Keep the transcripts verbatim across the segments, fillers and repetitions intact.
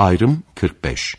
Ayrım kırk beş.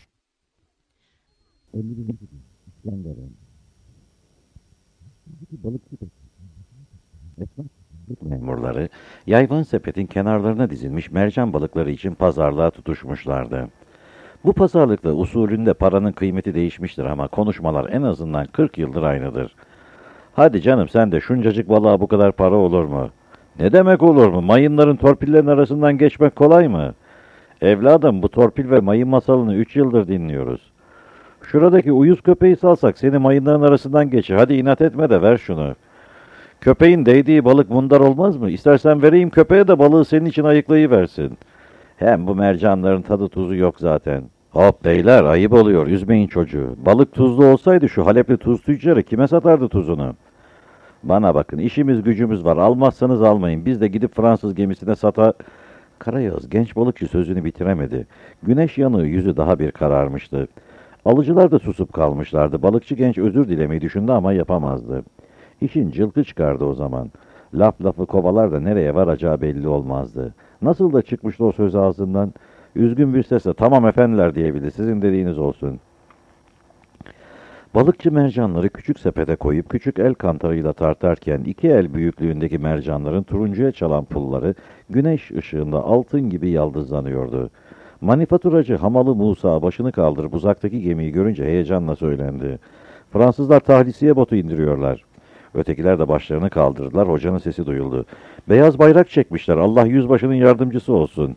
Memurları yayvan sepetin kenarlarına dizilmiş mercan balıkları için pazarlığa tutuşmuşlardı. Bu pazarlıkta usulünde paranın kıymeti değişmiştir ama konuşmalar en azından kırk yıldır aynıdır. Hadi canım sen de şuncacık balığa bu kadar para olur mu? Ne demek olur mu? Mayınların torpillerin arasından geçmek kolay mı? Evladım bu torpil ve mayın masalını üç yıldır dinliyoruz. Şuradaki uyuz köpeği salsak seni mayınların arasından geçir. Hadi inat etme de ver şunu. Köpeğin değdiği balık mundar olmaz mı? İstersen vereyim köpeğe de balığı senin için ayıklayıversin. Hem bu mercanların tadı tuzu yok zaten. Hop beyler ayıp oluyor, üzmeyin çocuğu. Balık tuzlu olsaydı şu Halepli tuz tüccarı kime satardı tuzunu? Bana bakın işimiz gücümüz var, almazsanız almayın. Biz de gidip Fransız gemisine sata... Karayağız genç balıkçı sözünü bitiremedi. Güneş yanığı yüzü daha bir kararmıştı. Alıcılar da susup kalmışlardı. Balıkçı genç özür dilemeyi düşündü ama yapamazdı. İşin cılkı çıkardı o zaman. Laf lafı kovalar da nereye varacağı belli olmazdı. Nasıl da çıkmıştı o söz ağzından? Üzgün bir sesle tamam efendiler diyebildi. Sizin dediğiniz olsun. Balıkçı mercanları küçük sepete koyup küçük el kantarıyla tartarken iki el büyüklüğündeki mercanların turuncuya çalan pulları güneş ışığında altın gibi yaldızlanıyordu. Manifaturacı Hamalı Musa başını kaldırıp uzaktaki gemiyi görünce heyecanla söylendi. Fransızlar tahlisiye botu indiriyorlar. Ötekiler de başlarını kaldırdılar. Hocanın sesi duyuldu. Beyaz bayrak çekmişler. Allah yüzbaşının yardımcısı olsun.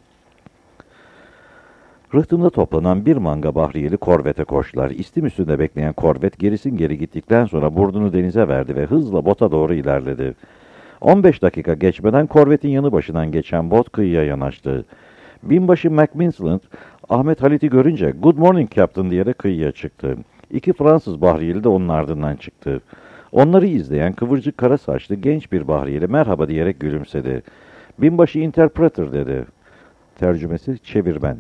Rıhtımda toplanan bir manga bahriyeli korvete koştular. İstim üstünde bekleyen korvet gerisin geri gittikten sonra burnunu denize verdi ve hızla bota doğru ilerledi. on beş dakika geçmeden korvetin yanı başından geçen bot kıyıya yanaştı. Binbaşı Macminsland, Ahmet Halit'i görünce "Good morning Captain" diyerek kıyıya çıktı. İki Fransız bahriyeli de onun ardından çıktı. Onları izleyen kıvırcık kara saçlı genç bir bahriyeli merhaba diyerek gülümsedi. Binbaşı interpreter dedi. Tercümesi çevirmen.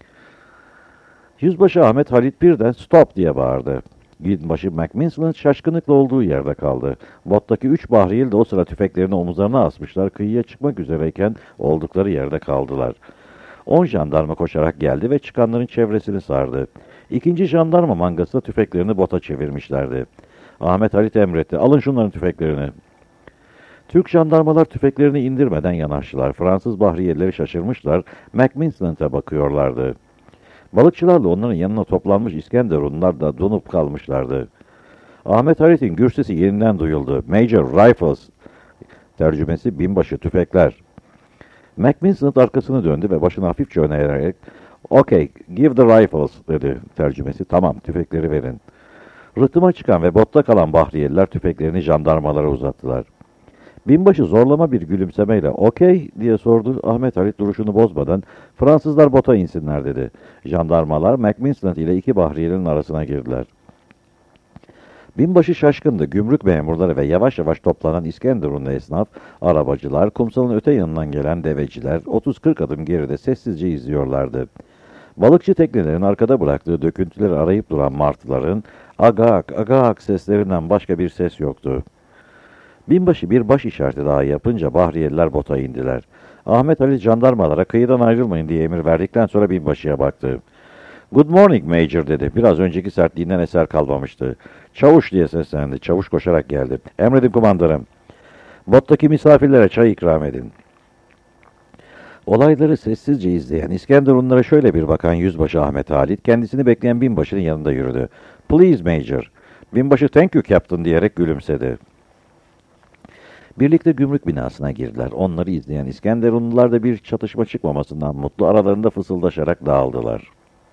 Yüzbaşı Ahmet Halit birden stop diye bağırdı. Binbaşı Macminsland şaşkınlıkla olduğu yerde kaldı. Bottaki üç bahriyeli de o sıra tüfeklerini omuzlarına asmışlar. Kıyıya çıkmak üzereyken oldukları yerde kaldılar. On jandarma koşarak geldi ve çıkanların çevresini sardı. İkinci jandarma mangası da tüfeklerini bota çevirmişlerdi. Ahmet Halit emretti. Alın şunların tüfeklerini. Türk jandarmalar tüfeklerini indirmeden yanaştılar. Fransız bahriyelileri şaşırmışlar. Macminsland'a bakıyorlardı. Balıkçılarla onların yanına toplanmış İskenderunlar da donup kalmışlardı. Ahmet Halit'in gür sesi yeniden duyuldu. Major Rifles. Tercümesi binbaşı tüfekler. Macminsland arkasını döndü ve başını hafifçe öne eğerek "Okay, give the rifles" dedi. Tercümesi tamam tüfekleri verin. Rıhtıma çıkan ve botta kalan bahriyeliler tüfeklerini jandarmalara uzattılar. Binbaşı zorlama bir gülümsemeyle "Okey" diye sordu. Ahmet Halit duruşunu bozmadan "Fransızlar bota insinler" dedi. Jandarmalar Macminsland ile iki bahriyelinin arasına girdiler. Binbaşı şaşkındı. Gümrük memurları ve yavaş yavaş toplanan İskenderunlu esnaf, arabacılar, kumsalın öte yanından gelen deveciler otuz kırk adım geride sessizce izliyorlardı. Balıkçı teknelerin arkada bıraktığı döküntüleri arayıp duran martıların agak agak seslerinden başka bir ses yoktu. Binbaşı bir baş işareti daha yapınca bahriyeliler bota indiler. Ahmet Ali jandarmalara kıyıdan ayrılmayın diye emir verdikten sonra binbaşıya baktı. "Good morning Major" dedi. Biraz önceki sertliğinden eser kalmamıştı. "Çavuş" diye seslendi. Çavuş koşarak geldi. "Emredin kumandanım. Bottaki misafirlere çay ikram edin." Olayları sessizce izleyen İskenderunlara şöyle bir bakan yüzbaşı Ahmet Halit kendisini bekleyen binbaşının yanında yürüdü. "Please Major." Binbaşı "Thank you Captain" diyerek gülümsedi. Birlikte gümrük binasına girdiler. Onları izleyen İskenderunlular da bir çatışma çıkmamasından mutlu aralarında fısıldaşarak dağıldılar.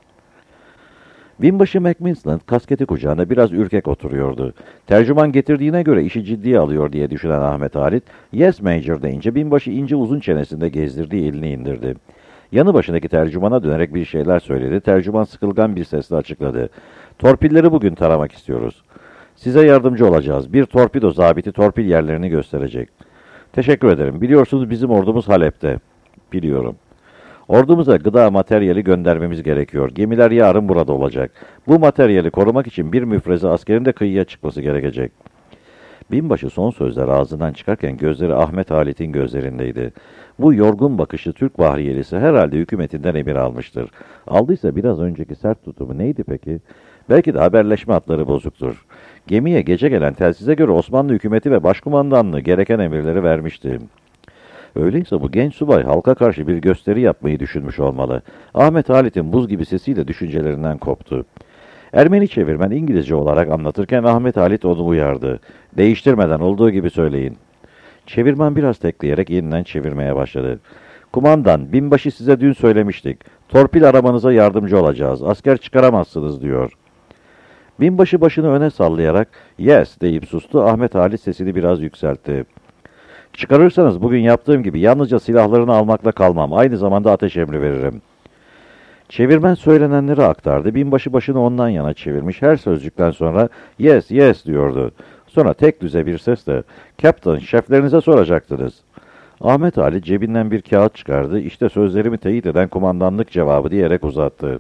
Binbaşı Macminsland kasketi kucağında biraz ürkek oturuyordu. Tercüman getirdiğine göre işi ciddiye alıyor diye düşünen Ahmet Halit, "Yes Major" deyince binbaşı ince uzun çenesinde gezdirdiği elini indirdi. Yanı başındaki tercümana dönerek bir şeyler söyledi. Tercüman sıkılgan bir sesle açıkladı. "Torpilleri bugün taramak istiyoruz. Size yardımcı olacağız. Bir torpido zabiti torpil yerlerini gösterecek." "Teşekkür ederim. Biliyorsunuz bizim ordumuz Halep'te." "Biliyorum. Ordumuza gıda materyali göndermemiz gerekiyor. Gemiler yarın burada olacak. Bu materyali korumak için bir müfreze askerin de kıyıya çıkması gerekecek." Binbaşı son sözler ağzından çıkarken gözleri Ahmet Halit'in gözlerindeydi. Bu yorgun bakışı Türk Bahriyelisi herhalde hükümetinden emir almıştır. Aldıysa biraz önceki sert tutumu neydi peki? Belki de haberleşme hatları bozuktur. Gemiye gece gelen telsize göre Osmanlı hükümeti ve başkumandanlığı gereken emirleri vermişti. Öyleyse bu genç subay halka karşı bir gösteri yapmayı düşünmüş olmalı. Ahmet Halit'in buz gibi sesiyle düşüncelerinden koptu. Ermeni çevirmen İngilizce olarak anlatırken Ahmet Halit onu uyardı. Değiştirmeden olduğu gibi söyleyin. Çevirmen biraz tekleyerek yeniden çevirmeye başladı. Kumandan, binbaşı size dün söylemiştik. Torpil aramanıza yardımcı olacağız. Asker çıkaramazsınız diyor. Binbaşı başını öne sallayarak yes deyip sustu. Ahmet Halit sesini biraz yükseltti. Çıkarırsanız bugün yaptığım gibi yalnızca silahlarını almakla kalmam. Aynı zamanda ateş emri veririm. Çevirmen söylenenleri aktardı. Binbaşı başını ondan yana çevirmiş. Her sözcükten sonra yes yes diyordu. Sonra tek düze bir sesle Captain şeflerinize soracaktınız. Ahmet Ali cebinden bir kağıt çıkardı. İşte sözlerimi teyit eden kumandanlık cevabı diyerek uzattı.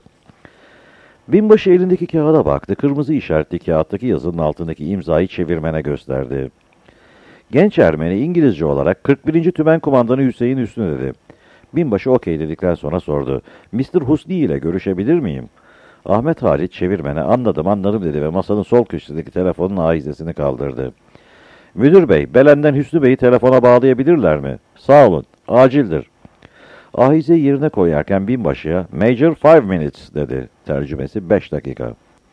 Binbaşı elindeki kağıda baktı. Kırmızı işaretli kağıttaki yazının altındaki imzayı çevirmene gösterdi. Genç Ermeni İngilizce olarak kırk birinci Tümen Kumandanı Hüseyin Hüsnü dedi. Binbaşı okey dedikten sonra sordu. mister Husni ile görüşebilir miyim? Ahmet Halit çevirmene anladım anladım dedi ve masanın sol köşesindeki telefonun ahizesini kaldırdı. Müdür bey, Belen'den Hüsnü Bey'i telefona bağlayabilirler mi? Sağ olun, acildir. Ahizeyi yerine koyarken binbaşıya Major five minutes dedi. Tercümesi beş dakika.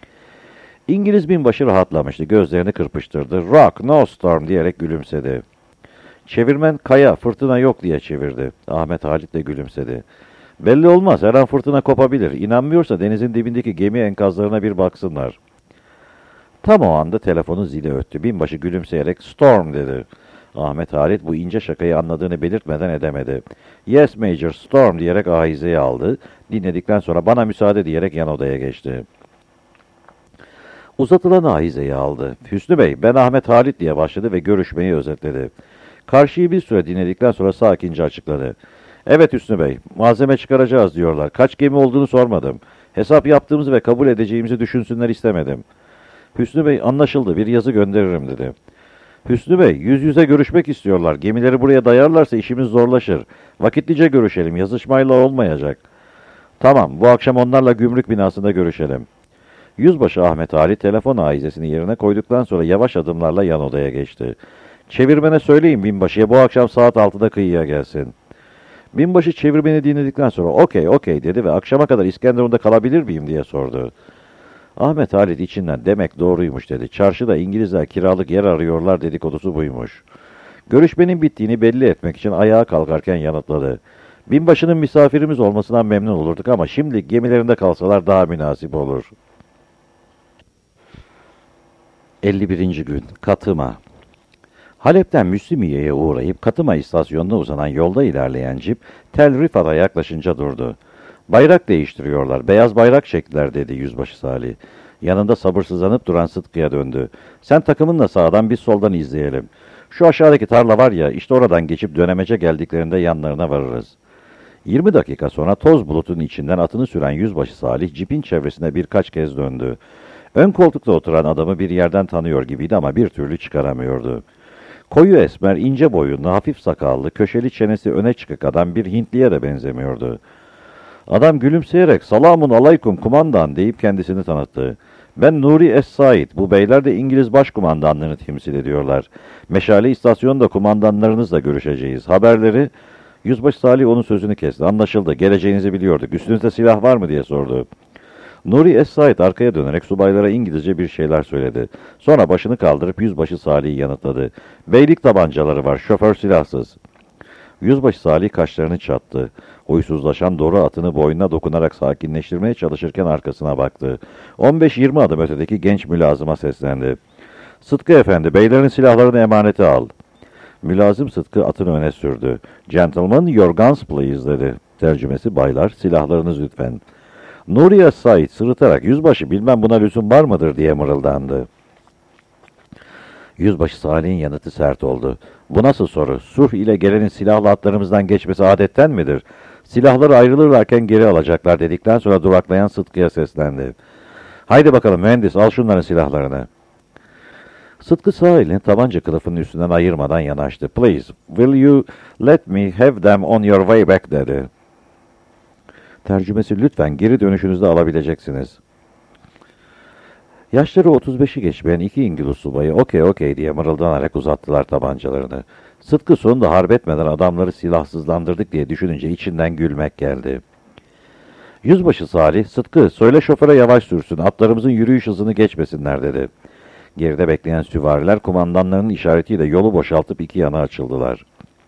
İngiliz binbaşı rahatlamıştı, gözlerini kırpıştırdı. Rock, no storm diyerek gülümsedi. Çevirmen kaya, fırtına yok diye çevirdi. Ahmet Halit de gülümsedi. Belli olmaz, her an fırtına kopabilir. İnanmıyorsa denizin dibindeki gemi enkazlarına bir baksınlar. Tam o anda telefonun zili öttü. Binbaşı gülümseyerek storm dedi. Ahmet Halit bu ince şakayı anladığını belirtmeden edemedi. Yes Major, storm diyerek ahizeyi aldı. Dinledikten sonra bana müsaade diyerek yan odaya geçti. Uzatılan ahizeyi aldı. Hüsnü Bey, ben Ahmet Halit diye başladı ve görüşmeyi özetledi. Karşıyı bir süre dinledikten sonra sakince açıkladı. Evet Hüsnü Bey, malzeme çıkaracağız diyorlar. Kaç gemi olduğunu sormadım. Hesap yaptığımızı ve kabul edeceğimizi düşünsünler istemedim. Hüsnü Bey, anlaşıldı, bir yazı gönderirim dedi. Hüsnü Bey, yüz yüze görüşmek istiyorlar. Gemileri buraya dayarlarsa işimiz zorlaşır. Vakitlice görüşelim, yazışmayla olmayacak. Tamam, bu akşam onlarla gümrük binasında görüşelim. Yüzbaşı Ahmet Ali telefon aizesini yerine koyduktan sonra yavaş adımlarla yan odaya geçti. Çevirmene söyleyin binbaşıya bu akşam saat altıda kıyıya gelsin. Binbaşı çevirmeni dinledikten sonra okey okey dedi ve akşama kadar İskenderun'da kalabilir miyim diye sordu. Ahmet Halit içinden demek doğruymuş dedi. Çarşıda İngilizler kiralık yer arıyorlar dedikodusu buymuş. Görüşmenin bittiğini belli etmek için ayağa kalkarken yanıtladı. Binbaşının misafirimiz olmasından memnun olurduk ama şimdi gemilerinde kalsalar daha münasip olur. elli birinci gün Katıma. Halep'ten Müslümiye'ye uğrayıp Katıma istasyonuna uzanan yolda ilerleyen cip Tel Rifat'a yaklaşınca durdu. Bayrak değiştiriyorlar, beyaz bayrak çektiler dedi Yüzbaşı Salih. Yanında sabırsızlanıp duran Sıtkı'ya döndü. Sen takımınla sağdan biz soldan izleyelim. Şu aşağıdaki tarla var ya, işte oradan geçip dönemece geldiklerinde yanlarına varırız. Yirmi dakika sonra toz bulutunun içinden atını süren Yüzbaşı Salih cipin çevresine birkaç kez döndü. Ön koltukta oturan adamı bir yerden tanıyor gibiydi ama bir türlü çıkaramıyordu. Koyu esmer, ince boyunlu, hafif sakallı, köşeli çenesi öne çıkık adam bir Hintliye de benzemiyordu. Adam gülümseyerek "Selamun aleyküm kumandan" deyip kendisini tanıttı. "Ben Nuri Es-Said, bu beyler de İngiliz Başkumandanlığını temsil ediyorlar. Meşale istasyonunda kumandanlarınızla görüşeceğiz. Haberleri..." Yüzbaşı Salih onun sözünü kesti. "Anlaşıldı, geleceğinizi biliyorduk. Üstünüzde silah var mı?" diye sordu. Nuri Es-Said arkaya dönerek subaylara İngilizce bir şeyler söyledi. Sonra başını kaldırıp Yüzbaşı Salih'i yanıtladı. "Beylik tabancaları var, şoför silahsız." Yüzbaşı Salih kaşlarını çattı. Huysuzlaşan Doru atını boynuna dokunarak sakinleştirmeye çalışırken arkasına baktı. on beş yirmi adım ötedeki genç mülazıma seslendi. "Sıtkı efendi, beylerin silahlarını emanete al." Mülazım Sıtkı atını öne sürdü. "Gentlemen, your guns please" dedi. Tercümesi "Baylar, silahlarınız lütfen." Nuri Es-Said sırıtarak "Yüzbaşı, bilmem buna lüzum var mıdır?" diye mırıldandı. Yüzbaşı Salih'in yanıtı sert oldu. "Bu nasıl soru? Sulh ile gelenin silahlı atlarımızdan geçmesi adetten midir? Silahları ayrılırlarken geri alacaklar" dedikten sonra duraklayan Sıtkı'ya seslendi. "Haydi bakalım mühendis, al şunların silahlarını." Sıtkı sağ elini tabanca kılıfının üstünden ayırmadan yanaştı. "Please, will you let me have them on your way back?" dedi. Tercümesi: "Lütfen geri dönüşünüzde alabileceksiniz." Yaşları otuz beşi geçmeyen iki İngiliz subayı "okey okey" diye mırıldanarak uzattılar tabancalarını. Sıtkı sonunda harp etmeden adamları silahsızlandırdık diye düşününce içinden gülmek geldi. Yüzbaşı Salih, "Sıtkı, söyle şoföre yavaş sürsün, atlarımızın yürüyüş hızını geçmesinler." dedi. Geride bekleyen süvariler kumandanlarının işaretiyle yolu boşaltıp iki yana açıldılar.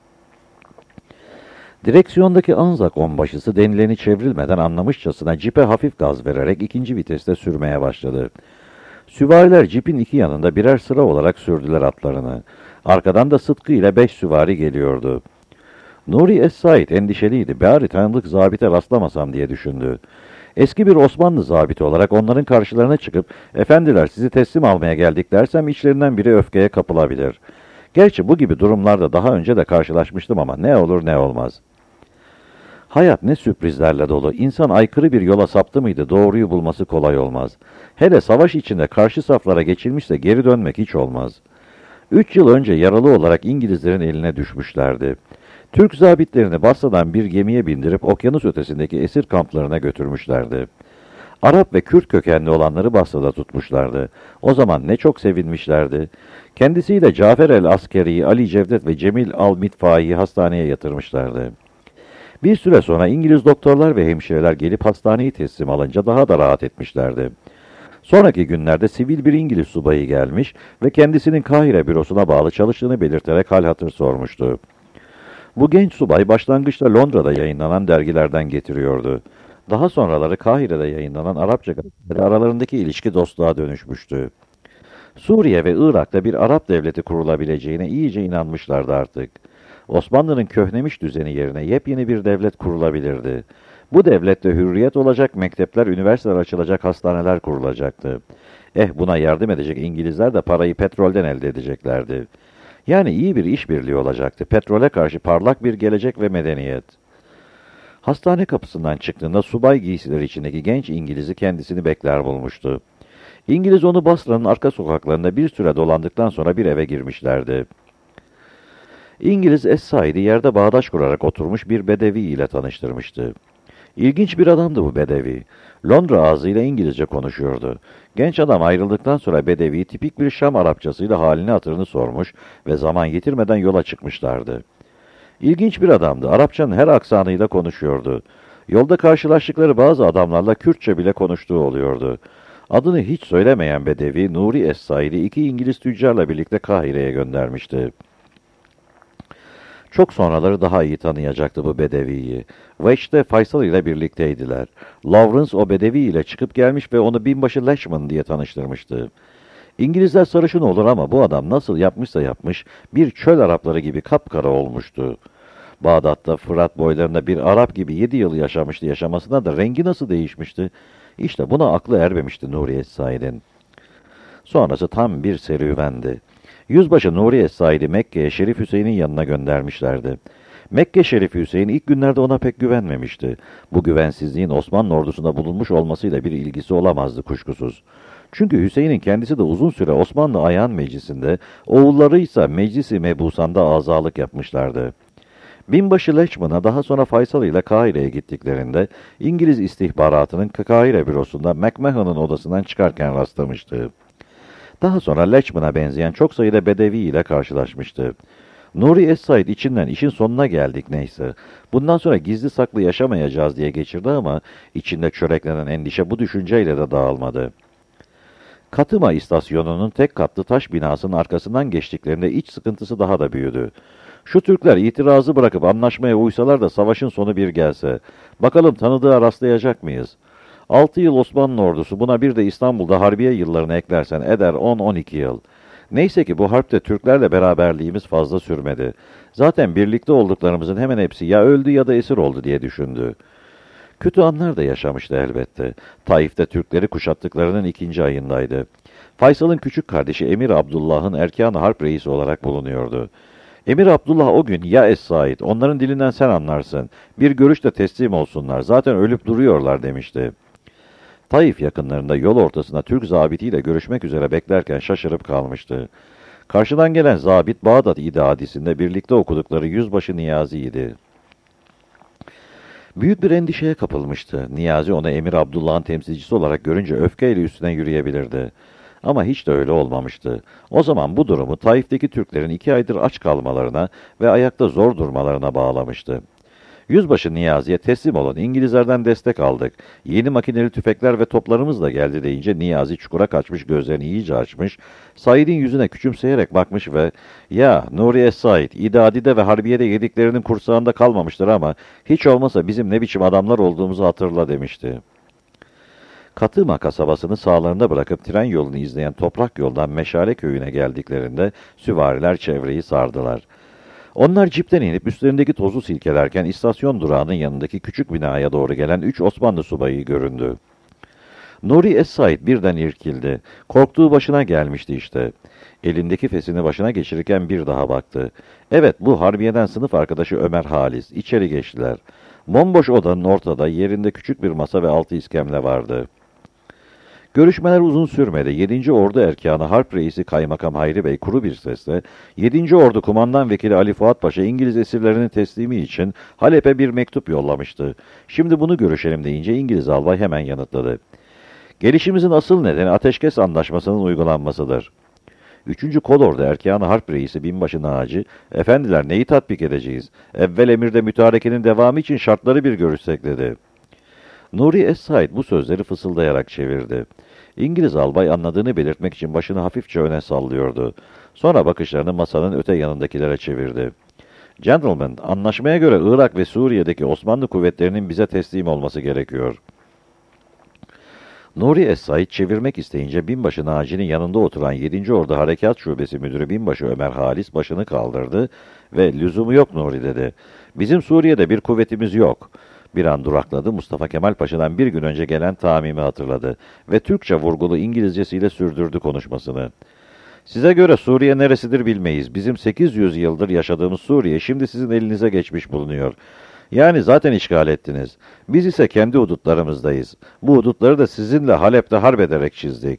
Direksiyondaki Anzak onbaşısı denileni çevrilmeden anlamışçasına cipe hafif gaz vererek ikinci viteste sürmeye başladı. Süvariler cipin iki yanında birer sıra olarak sürdüler atlarını. Arkadan da Sıtkı ile beş süvari geliyordu. Nuri Es-Said endişeliydi. Bari tanıdık zabite rastlamasam diye düşündü. Eski bir Osmanlı zabiti olarak onların karşılarına çıkıp "Efendiler, sizi teslim almaya geldik" dersem içlerinden biri öfkeye kapılabilir. Gerçi bu gibi durumlarda daha önce de karşılaşmıştım ama ne olur ne olmaz. Hayat ne sürprizlerle dolu. İnsan aykırı bir yola saptı mıydı doğruyu bulması kolay olmaz. Hele savaş içinde karşı saflara geçilmişse geri dönmek hiç olmaz. Üç yıl önce yaralı olarak İngilizlerin eline düşmüşlerdi. Türk zabitlerini Basra'dan bir gemiye bindirip okyanus ötesindeki esir kamplarına götürmüşlerdi. Arap ve Kürt kökenli olanları Basra'da tutmuşlardı. O zaman ne çok sevinmişlerdi. Kendisiyle Cafer el-Askeri'yi, Ali Cevdet ve Cemil al-Mitfai'yi hastaneye yatırmışlardı. Bir süre sonra İngiliz doktorlar ve hemşireler gelip hastaneyi teslim alınca daha da rahat etmişlerdi. Sonraki günlerde sivil bir İngiliz subayı gelmiş ve kendisinin Kahire bürosuna bağlı çalıştığını belirterek hal hatır sormuştu. Bu genç subay başlangıçta Londra'da yayınlanan dergilerden getiriyordu. Daha sonraları Kahire'de yayınlanan Arapça gazeteleri aralarındaki ilişki dostluğa dönüşmüştü. Suriye ve Irak'ta bir Arap devleti kurulabileceğine iyice inanmışlardı artık. Osmanlı'nın köhnemiş düzeni yerine yepyeni bir devlet kurulabilirdi. Bu devlette hürriyet olacak, mektepler, üniversiteler açılacak, hastaneler kurulacaktı. Eh, buna yardım edecek İngilizler de parayı petrolden elde edeceklerdi. Yani iyi bir işbirliği olacaktı. Petrole karşı parlak bir gelecek ve medeniyet. Hastane kapısından çıktığında subay giysileri içindeki genç İngiliz'i kendisini bekler bulmuştu. İngiliz onu Basra'nın arka sokaklarında bir süre dolandıktan sonra bir eve girmişlerdi. İngiliz Es-Said'i yerde bağdaş kurarak oturmuş bir bedevi ile tanıştırmıştı. İlginç bir adamdı bu bedevi. Londra ağzıyla İngilizce konuşuyordu. Genç adam ayrıldıktan sonra bedevi tipik bir Şam Arapçasıyla halini hatırını sormuş ve zaman yitirmeden yola çıkmışlardı. İlginç bir adamdı. Arapçanın her aksanıyla konuşuyordu. Yolda karşılaştıkları bazı adamlarla Kürtçe bile konuştuğu oluyordu. Adını hiç söylemeyen bedevi Nuri Es-Said'i iki İngiliz tüccarla birlikte Kahire'ye göndermişti. Çok sonraları daha iyi tanıyacaktı bu bedeviyi. Veç'te Faysal ile birlikteydiler. Lawrence o bedevi ile çıkıp gelmiş ve onu binbaşı Leishman diye tanıştırmıştı. İngilizler sarışın olur ama bu adam nasıl yapmışsa yapmış, bir çöl Arapları gibi kapkara olmuştu. Bağdat'ta Fırat boylarında bir Arap gibi yedi yıl yaşamıştı, yaşamasına da rengi nasıl değişmişti? İşte buna aklı ermemişti Nuri Es-Said'in. Sonrası tam bir serüvendi. Yüzbaşı Nuri Es-Said'i Mekke'ye Şerif Hüseyin'in yanına göndermişlerdi. Mekke Şerifi Hüseyin ilk günlerde ona pek güvenmemişti. Bu güvensizliğin Osmanlı ordusunda bulunmuş olmasıyla bir ilgisi olamazdı kuşkusuz. Çünkü Hüseyin'in kendisi de uzun süre Osmanlı Ayhan Meclisi'nde, oğulları ise Meclisi Mebusan'da azalık yapmışlardı. Binbaşı Leishman'a daha sonra Faysal ile Kahire'ye gittiklerinde İngiliz istihbaratının Kahire bürosunda McMahon'ın odasından çıkarken rastlamıştı. Daha sonra Leishman'a benzeyen çok sayıda bedevi ile karşılaşmıştı. Nuri Es-Said içinden işin sonuna geldik neyse. Bundan sonra gizli saklı yaşamayacağız diye geçirdi ama içinde çöreklenen endişe bu düşünceyle de dağılmadı. Katıma istasyonunun tek katlı taş binasının arkasından geçtiklerinde iç sıkıntısı daha da büyüdü. Şu Türkler itirazı bırakıp anlaşmaya uysalar da savaşın sonu bir gelse. Bakalım tanıdığa rastlayacak mıyız? Altı yıl Osmanlı ordusu, buna bir de İstanbul'da harbiye yıllarını eklersen eder on on iki yıl. Neyse ki bu harpte Türklerle beraberliğimiz fazla sürmedi. Zaten birlikte olduklarımızın hemen hepsi ya öldü ya da esir oldu diye düşündü. Kötü anlar da yaşamıştı elbette. Taif'te Türkleri kuşattıklarının ikinci ayındaydı. Faysal'ın küçük kardeşi Emir Abdullah'ın erkan-ı harp reisi olarak bulunuyordu. Emir Abdullah o gün "Ya Es-Said, onların dilinden sen anlarsın. Bir görüşte teslim olsunlar. Zaten ölüp duruyorlar" demişti. Taif yakınlarında yol ortasında Türk zabitiyle görüşmek üzere beklerken şaşırıp kalmıştı. Karşıdan gelen zabit Bağdat İdadisi'nde birlikte okudukları Yüzbaşı Niyazi'ydi. Büyük bir endişeye kapılmıştı. Niyazi onu Emir Abdullah'ın temsilcisi olarak görünce öfkeyle üstüne yürüyebilirdi. Ama hiç de öyle olmamıştı. O zaman bu durumu Taif'teki Türklerin iki aydır aç kalmalarına ve ayakta zor durmalarına bağlamıştı. Yüzbaşı Niyazi'ye teslim olun, İngilizlerden destek aldık. Yeni makineli tüfekler ve toplarımız da geldi deyince Niyazi çukura kaçmış, gözlerini iyice açmış, Said'in yüzüne küçümseyerek bakmış ve ''Ya Nuri Es-Said, İdadi'de ve Harbiye'de yediklerinin kursağında kalmamıştır ama hiç olmasa bizim ne biçim adamlar olduğumuzu hatırla.'' demişti. Katıma kasabasını sağlarında bırakıp tren yolunu izleyen toprak yoldan Meşale köyüne geldiklerinde süvariler çevreyi sardılar. Onlar cipten inip üstlerindeki tozu silkelerken istasyon durağının yanındaki küçük binaya doğru gelen üç Osmanlı subayı göründü. Nuri Es-Said birden irkildi. Korktuğu başına gelmişti işte. Elindeki fesini başına geçirirken bir daha baktı. Evet, bu Harbiye'den sınıf arkadaşı Ömer Halis. İçeri geçtiler. Bomboş odanın ortada yerinde küçük bir masa ve altı iskemle vardı. Görüşmeler uzun sürmedi. yedinci Ordu Erkanı Harp Reisi Kaymakam Hayri Bey kuru bir sesle yedinci Ordu Kumandan Vekili Ali Fuat Paşa İngiliz esirlerinin teslimi için Halep'e bir mektup yollamıştı. Şimdi bunu görüşelim deyince İngiliz albay hemen yanıtladı. Gelişimizin asıl nedeni ateşkes anlaşmasının uygulanmasıdır. üçüncü Kolordu Erkanı Harp Reisi Binbaşı Naci, efendiler neyi tatbik edeceğiz? Evvel emirde mütarekenin devamı için şartları bir görüşsek dedi. Nuri Es-Said bu sözleri fısıldayarak çevirdi. İngiliz albay anladığını belirtmek için başını hafifçe öne sallıyordu. Sonra bakışlarını masanın öte yanındakilere çevirdi. Gentlemen, anlaşmaya göre Irak ve Suriye'deki Osmanlı kuvvetlerinin bize teslim olması gerekiyor. Nuri Es-Said çevirmek isteyince Binbaşı Naci'nin yanında oturan yedinci Ordu Harekat Şubesi Müdürü Binbaşı Ömer Halis başını kaldırdı ve lüzumu yok Nuri dedi. Bizim Suriye'de bir kuvvetimiz yok. Bir an durakladı, Mustafa Kemal Paşa'dan bir gün önce gelen tamimi hatırladı ve Türkçe vurgulu İngilizcesiyle sürdürdü konuşmasını. Size göre Suriye neresidir bilmeyiz. Bizim sekiz yüz yıldır yaşadığımız Suriye şimdi sizin elinize geçmiş bulunuyor. Yani zaten işgal ettiniz. Biz ise kendi hudutlarımızdayız. Bu hudutları da sizinle Halep'te harp ederek çizdik.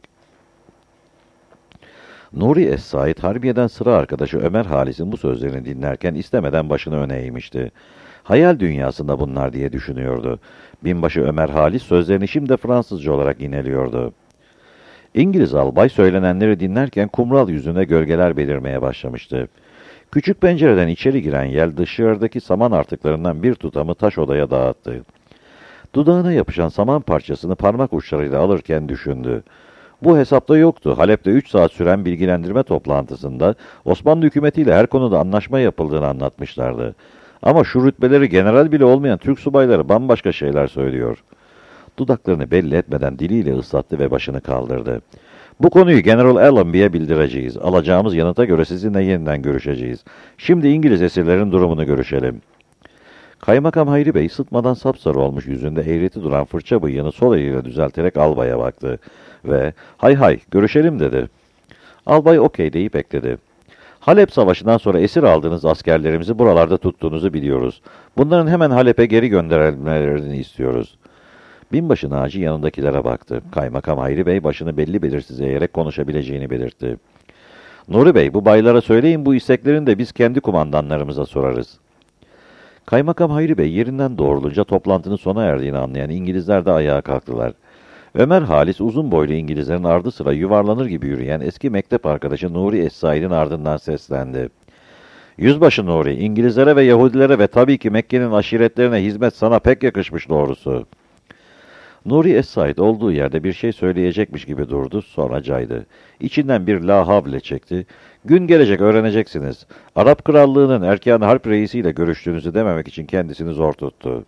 Nuri Es-Said, Harbiye'den sıra arkadaşı Ömer Halis'in bu sözlerini dinlerken istemeden başını öne eğmişti. Hayal dünyasında bunlar diye düşünüyordu. Binbaşı Ömer Halis sözlerini şimdi Fransızca olarak ineliyordu. İngiliz albay söylenenleri dinlerken kumral yüzüne gölgeler belirmeye başlamıştı. Küçük pencereden içeri giren yel dışarıdaki saman artıklarından bir tutamı taş odaya dağıttı. Dudağına yapışan saman parçasını parmak uçlarıyla alırken düşündü. Bu hesapta yoktu. Halep'te üç saat süren bilgilendirme toplantısında Osmanlı hükümetiyle her konuda anlaşma yapıldığını anlatmışlardı. Ama şu rütbeleri general bile olmayan Türk subayları bambaşka şeyler söylüyor. Dudaklarını belli etmeden diliyle ıslattı ve başını kaldırdı. Bu konuyu General Allenby'ye bildireceğiz. Alacağımız yanıta göre sizinle yeniden görüşeceğiz. Şimdi İngiliz esirlerin durumunu görüşelim. Kaymakam Hayri Bey sıtmadan sapsarı olmuş yüzünde eğreti duran fırça bıyığını sol eliyle düzelterek albaya baktı. Ve hay hay görüşelim dedi. Albay okey deyip ekledi. Halep Savaşı'ndan sonra esir aldığınız askerlerimizi buralarda tuttuğunuzu biliyoruz. Bunların hemen Halep'e geri gönderilmelerini istiyoruz. Binbaşı Naci yanındakilere baktı. Kaymakam Hayri Bey başını belli belirsiz eğerek konuşabileceğini belirtti. Nuri Bey, bu baylara söyleyin, bu isteklerini de biz kendi kumandanlarımıza sorarız. Kaymakam Hayri Bey yerinden doğrulunca toplantının sona erdiğini anlayan İngilizler de ayağa kalktılar. Ömer Halis uzun boylu İngilizlerin ardı sıra yuvarlanır gibi yürüyen eski mektep arkadaşı Nuri Es-Said'in ardından seslendi. Yüzbaşı Nuri, İngilizlere ve Yahudilere ve tabii ki Mekke'nin aşiretlerine hizmet sana pek yakışmış doğrusu. Nuri Es-Said olduğu yerde bir şey söyleyecekmiş gibi durdu, sonra caydı. İçinden bir la havle çekti. Gün gelecek öğreneceksiniz. Arap Krallığı'nın Erkan Harp reisiyle görüştüğünüzü dememek için kendisini zor tuttu.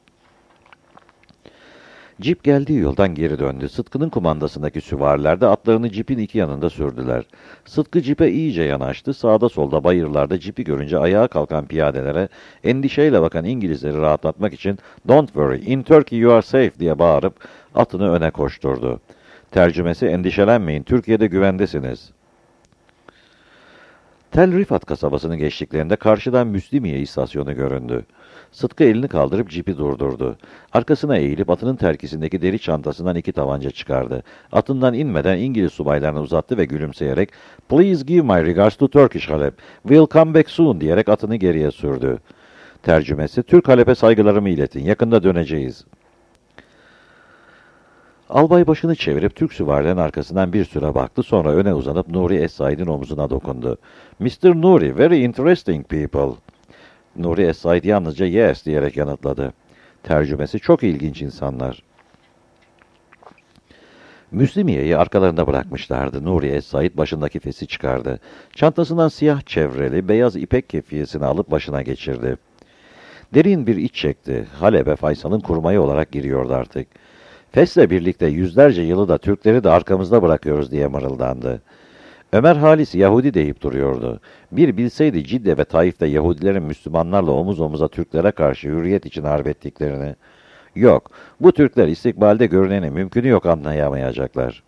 Cip geldiği yoldan geri döndü. Sıtkı'nın kumandasındaki süvariler de atlarını cipin iki yanında sürdüler. Sıtkı cipe iyice yanaştı. Sağda solda bayırlarda cipi görünce ayağa kalkan piyadelere endişeyle bakan İngilizleri rahatlatmak için "Don't worry, in Turkey you are safe" diye bağırıp atını öne koşturdu. Tercümesi endişelenmeyin, Türkiye'de güvendesiniz. Tel Rifat kasabasını geçtiklerinde karşıdan Müslimiye istasyonu göründü. Sıtkı elini kaldırıp cipi durdurdu. Arkasına eğilip atının terkisindeki deri çantasından iki tabanca çıkardı. Atından inmeden İngiliz subaylarına uzattı ve gülümseyerek "Please give my regards to Turkish Halep. We'll come back soon" diyerek atını geriye sürdü. Tercümesi: Türk Halep'e saygılarımı iletin. Yakında döneceğiz. Albay başını çevirip Türk süvarilerin arkasından bir süre baktı, sonra öne uzanıp Nuri Es-Said'in omzuna dokundu. "mister Nuri, very interesting people." Nuri Es-Said yalnızca "yes" diyerek yanıtladı. Tercümesi: Çok ilginç insanlar. Müslümiye'yi arkalarında bırakmışlardı. Nuri Es-Said başındaki fesi çıkardı. Çantasından siyah çevreli, beyaz ipek kefiyesini alıp başına geçirdi. Derin bir iç çekti. Halep'e Faysal'ın kurmayı olarak giriyordu artık. Fesle birlikte yüzlerce yılı da Türkleri de arkamızda bırakıyoruz diye mırıldandı. Ömer Halis Yahudi deyip duruyordu. Bir bilseydi Cidde ve Taif'te Yahudilerin Müslümanlarla omuz omuza Türklere karşı hürriyet için harp ettiklerini. Yok, bu Türkler istikbalde görüneni mümkünü yok anlayamayacaklar.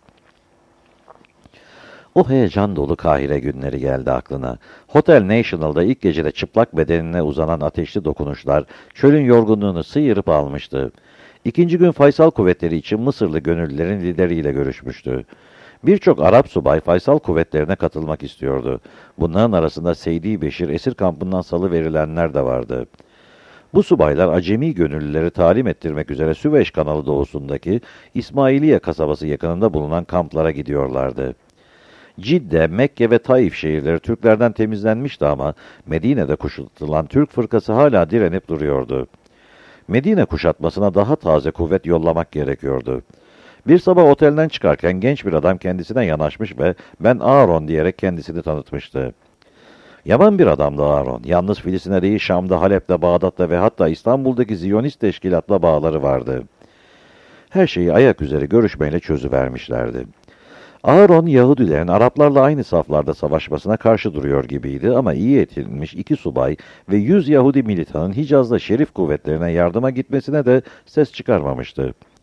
O heyecan dolu Kahire günleri geldi aklına. Hotel National'da ilk gecede çıplak bedenine uzanan ateşli dokunuşlar çölün yorgunluğunu sıyırıp almıştı. İkinci gün Faysal kuvvetleri için Mısırlı gönüllülerin lideriyle görüşmüştü. Birçok Arap subay Faysal kuvvetlerine katılmak istiyordu. Bunların arasında Seydi Beşir esir kampından salıverilenler de vardı. Bu subaylar acemi gönüllüleri talim ettirmek üzere Süveyş kanalı doğusundaki İsmailiye kasabası yakınında bulunan kamplara gidiyorlardı. Cidde, Mekke ve Taif şehirleri Türklerden temizlenmişti ama Medine'de kuşatılan Türk fırkası hala direnip duruyordu. Medine kuşatmasına daha taze kuvvet yollamak gerekiyordu. Bir sabah otelden çıkarken genç bir adam kendisine yanaşmış ve "Ben Aaron" diyerek kendisini tanıtmıştı. Yaman bir adamdı Aaron. Yalnız Filistin'e değil, Şam'da, Halep'te, Bağdat'ta ve hatta İstanbul'daki Ziyonist teşkilatla bağları vardı. Her şeyi ayak üzeri görüşmeyle çözüvermişlerdi. Aaron, Yahudilerin Araplarla aynı saflarda savaşmasına karşı duruyor gibiydi ama iyi eğitilmiş iki subay ve yüz Yahudi militanın Hicaz'da Şerif kuvvetlerine yardıma gitmesine de ses çıkarmamıştı.